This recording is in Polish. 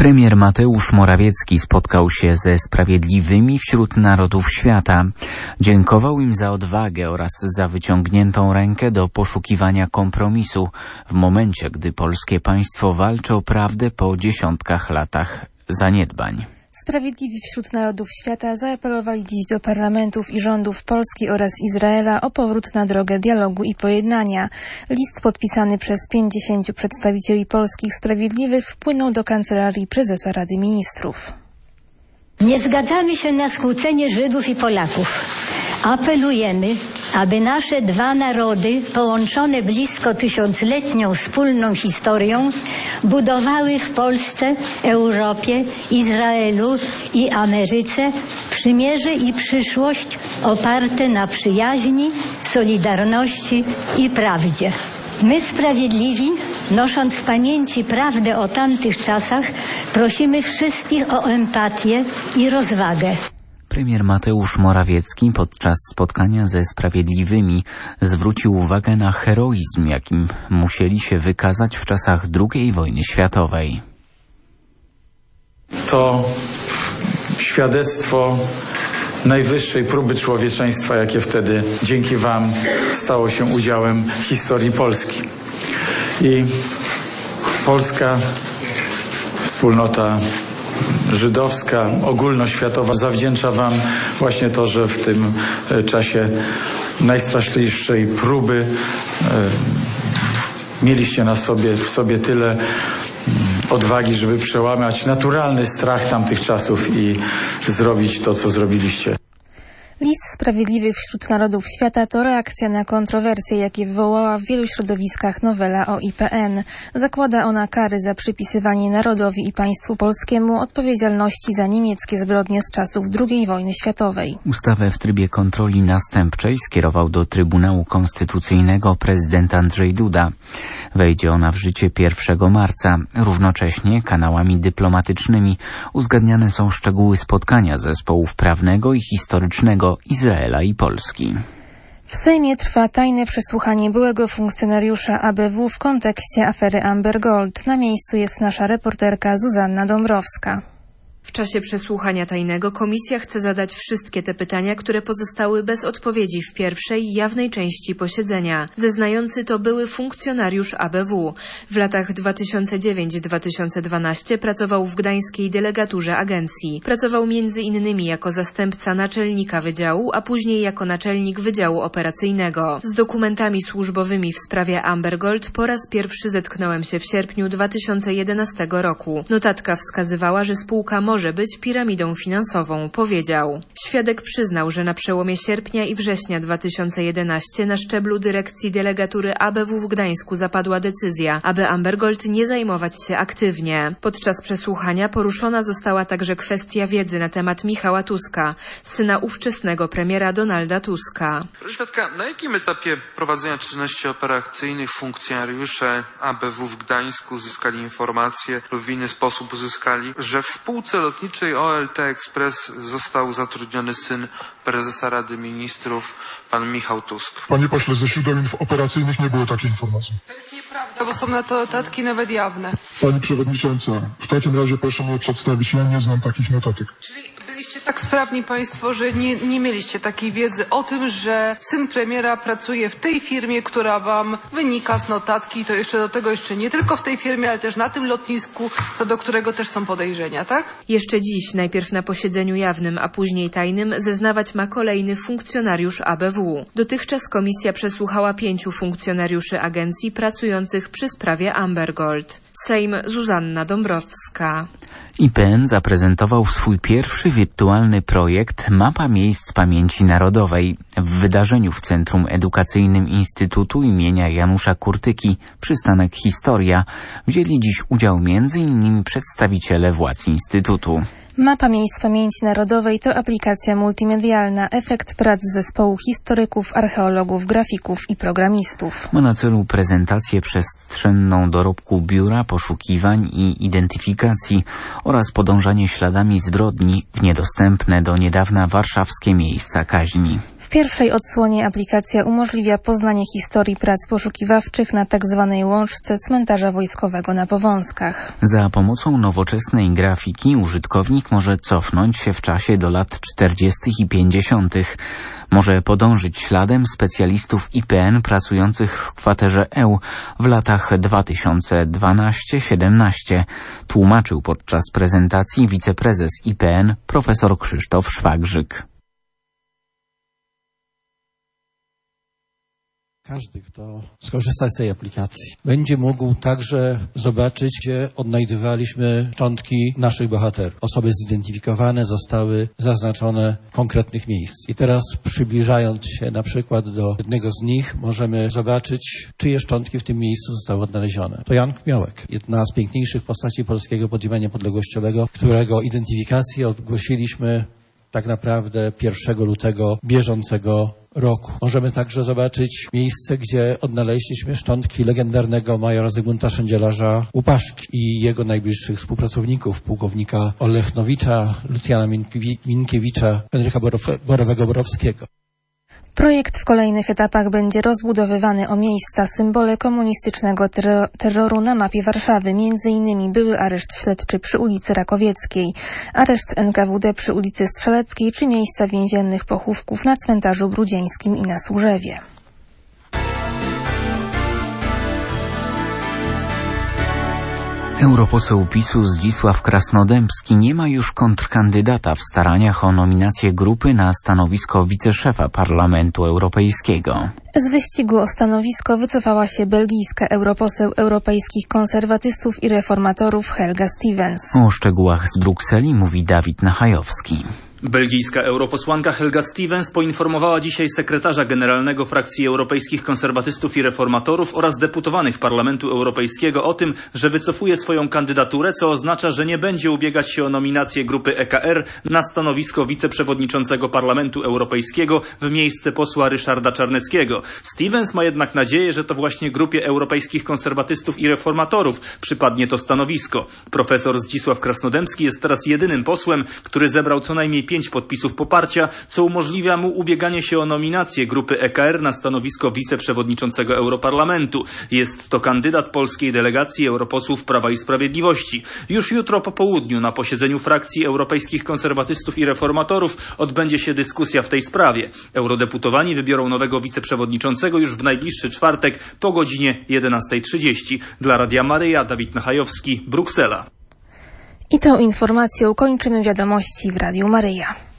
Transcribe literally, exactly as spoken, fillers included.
Premier Mateusz Morawiecki spotkał się ze sprawiedliwymi wśród narodów świata. Dziękował im za odwagę oraz za wyciągniętą rękę do poszukiwania kompromisu w momencie, gdy polskie państwo walczy o prawdę po dziesiątkach latach zaniedbań. Sprawiedliwi wśród narodów świata zaapelowali dziś do parlamentów i rządów Polski oraz Izraela o powrót na drogę dialogu i pojednania. List podpisany przez pięćdziesięciu przedstawicieli polskich sprawiedliwych wpłynął do Kancelarii Prezesa Rady Ministrów. Nie zgadzamy się na skłócenie Żydów i Polaków. Apelujemy, aby nasze dwa narody, połączone blisko tysiącletnią wspólną historią, budowały w Polsce, Europie, Izraelu i Ameryce przymierze i przyszłość oparte na przyjaźni, solidarności i prawdzie. My, sprawiedliwi, nosząc w pamięci prawdę o tamtych czasach, prosimy wszystkich o empatię i rozwagę. Premier Mateusz Morawiecki podczas spotkania ze sprawiedliwymi zwrócił uwagę na heroizm, jakim musieli się wykazać w czasach drugiej wojny światowej. To świadectwo najwyższej próby człowieczeństwa, jakie wtedy dzięki Wam stało się udziałem historii Polski. I polska wspólnota żydowska, ogólnoświatowa zawdzięcza Wam właśnie to, że w tym czasie najstraszliwszej próby e, mieliście na sobie, w sobie tyle odwagi, żeby przełamać naturalny strach tamtych czasów i zrobić to, co zrobiliście. List Sprawiedliwych wśród narodów świata to reakcja na kontrowersje, jakie wywołała w wielu środowiskach nowela o I P N. Zakłada ona kary za przypisywanie narodowi i państwu polskiemu odpowiedzialności za niemieckie zbrodnie z czasów drugiej wojny światowej. Ustawę w trybie kontroli następczej skierował do Trybunału Konstytucyjnego prezydent Andrzej Duda. Wejdzie ona w życie pierwszego marca. Równocześnie kanałami dyplomatycznymi uzgadniane są szczegóły spotkania zespołów prawnego i historycznego Izraela i Polski. W Sejmie trwa tajne przesłuchanie byłego funkcjonariusza A B W w kontekście afery Amber Gold. Na miejscu jest nasza reporterka Zuzanna Dąbrowska. W czasie przesłuchania tajnego komisja chce zadać wszystkie te pytania, które pozostały bez odpowiedzi w pierwszej, jawnej części posiedzenia. Zeznający to były funkcjonariusz A B W. W latach dwa tysiące dziewiątym do dwa tysiące dwunastego pracował w gdańskiej delegaturze agencji. Pracował między innymi jako zastępca naczelnika wydziału, a później jako naczelnik wydziału operacyjnego. Z dokumentami służbowymi w sprawie Amber Gold po raz pierwszy zetknąłem się w sierpniu dwa tysiące jedenastego roku. Notatka wskazywała, że spółka może być piramidą finansową, powiedział. Świadek przyznał, że na przełomie sierpnia i września dwa tysiące jedenastego na szczeblu dyrekcji delegatury A B W w Gdańsku zapadła decyzja, aby Amber Gold nie zajmować się aktywnie. Podczas przesłuchania poruszona została także kwestia wiedzy na temat Michała Tuska, syna ówczesnego premiera Donalda Tuska. Proszę świadka, na jakim etapie prowadzenia czynności operacyjnych funkcjonariusze A B W w Gdańsku uzyskali informacje lub w inny sposób uzyskali, że w spółce lotniczej O L T Express został zatrudniony syn prezesa Rady Ministrów, pan Michał Tusk? Panie pośle, ze źródeł operacyjnych nie było takiej informacji. To jest nieprawda, bo są na to notatki nawet jawne. Pani przewodnicząca, w takim razie proszę mnie przedstawić, ja nie znam takich notatek. Czyli byliście tak sprawni państwo, że nie, nie mieliście takiej wiedzy o tym, że syn premiera pracuje w tej firmie, która wam wynika z notatki, to jeszcze do tego jeszcze nie tylko w tej firmie, ale też na tym lotnisku, co do którego też są podejrzenia, tak? Jeszcze dziś, najpierw na posiedzeniu jawnym, a później tajnym, zeznawać ma kolejny funkcjonariusz A B W. Dotychczas komisja przesłuchała pięciu funkcjonariuszy agencji pracujących przy sprawie Amber Gold. Sejm, Zuzanna Dąbrowska. I P N zaprezentował swój pierwszy wirtualny projekt Mapa Miejsc Pamięci Narodowej. W wydarzeniu w Centrum Edukacyjnym Instytutu imienia Janusza Kurtyki, przystanek Historia, wzięli dziś udział między innymi przedstawiciele władz Instytutu. Mapa Miejsc Pamięci Narodowej to aplikacja multimedialna, efekt prac zespołu historyków, archeologów, grafików i programistów. Ma na celu prezentację przestrzenną dorobku biura, poszukiwań i identyfikacji oraz podążanie śladami zbrodni w niedostępne do niedawna warszawskie miejsca kaźni. W pierwszej odsłonie aplikacja umożliwia poznanie historii prac poszukiwawczych na tzw. łączce cmentarza wojskowego na Powązkach. Za pomocą nowoczesnej grafiki użytkownik może cofnąć się w czasie do lat czterdziestych i pięćdziesiątych. Może podążyć śladem specjalistów I P N pracujących w kwaterze E U w latach dwa tysiące dwunastym do siedemnastego. Tłumaczył podczas prezentacji wiceprezes I P N profesor Krzysztof Szwagrzyk. Każdy, kto skorzysta z tej aplikacji, będzie mógł także zobaczyć, gdzie odnajdywaliśmy szczątki naszych bohaterów. Osoby zidentyfikowane zostały zaznaczone w konkretnych miejsc. I teraz, przybliżając się na przykład do jednego z nich, możemy zobaczyć, czyje szczątki w tym miejscu zostały odnalezione. To Jan Kmiołek, jedna z piękniejszych postaci polskiego podziemia niepodległościowego, którego identyfikację ogłosiliśmy tak naprawdę pierwszego lutego bieżącego roku. Możemy także zobaczyć miejsce, gdzie odnaleźliśmy szczątki legendarnego majora Zygmunta Szędzielarza Łupaszki i jego najbliższych współpracowników, pułkownika Olechnowicza, Lucjana Minkiewicza, Henryka Borowego-Borowskiego. Projekt w kolejnych etapach będzie rozbudowywany o miejsca, symbole komunistycznego terro- terroru na mapie Warszawy, między innymi były areszt śledczy przy ulicy Rakowieckiej, areszt N K W D przy ulicy Strzeleckiej czy miejsca więziennych pochówków na cmentarzu Brudzieńskim i na Służewie. Europoseł PiSu Zdzisław Krasnodębski nie ma już kontrkandydata w staraniach o nominację grupy na stanowisko wiceszefa Parlamentu Europejskiego. Z wyścigu o stanowisko wycofała się belgijska europoseł europejskich konserwatystów i reformatorów Helga Stevens. O szczegółach z Brukseli mówi Dawid Nachajowski. Belgijska europosłanka Helga Stevens poinformowała dzisiaj sekretarza generalnego frakcji europejskich konserwatystów i reformatorów oraz deputowanych Parlamentu Europejskiego o tym, że wycofuje swoją kandydaturę, co oznacza, że nie będzie ubiegać się o nominację grupy E K R na stanowisko wiceprzewodniczącego Parlamentu Europejskiego w miejsce posła Ryszarda Czarneckiego. Stevens ma jednak nadzieję, że to właśnie grupie europejskich konserwatystów i reformatorów przypadnie to stanowisko. Profesor Zdzisław Krasnodębski jest teraz jedynym posłem, który zebrał co najmniej pięć podpisów poparcia, co umożliwia mu ubieganie się o nominację grupy E K R na stanowisko wiceprzewodniczącego Europarlamentu. Jest to kandydat polskiej delegacji europosłów Prawa i Sprawiedliwości. Już jutro po południu na posiedzeniu frakcji europejskich konserwatystów i reformatorów odbędzie się dyskusja w tej sprawie. Eurodeputowani wybiorą nowego wiceprzewodniczącego już w najbliższy czwartek po godzinie jedenastej trzydzieści. Dla Radia Maryja, Dawid Nachajowski, Bruksela. I tą informacją kończymy wiadomości w Radiu Maryja.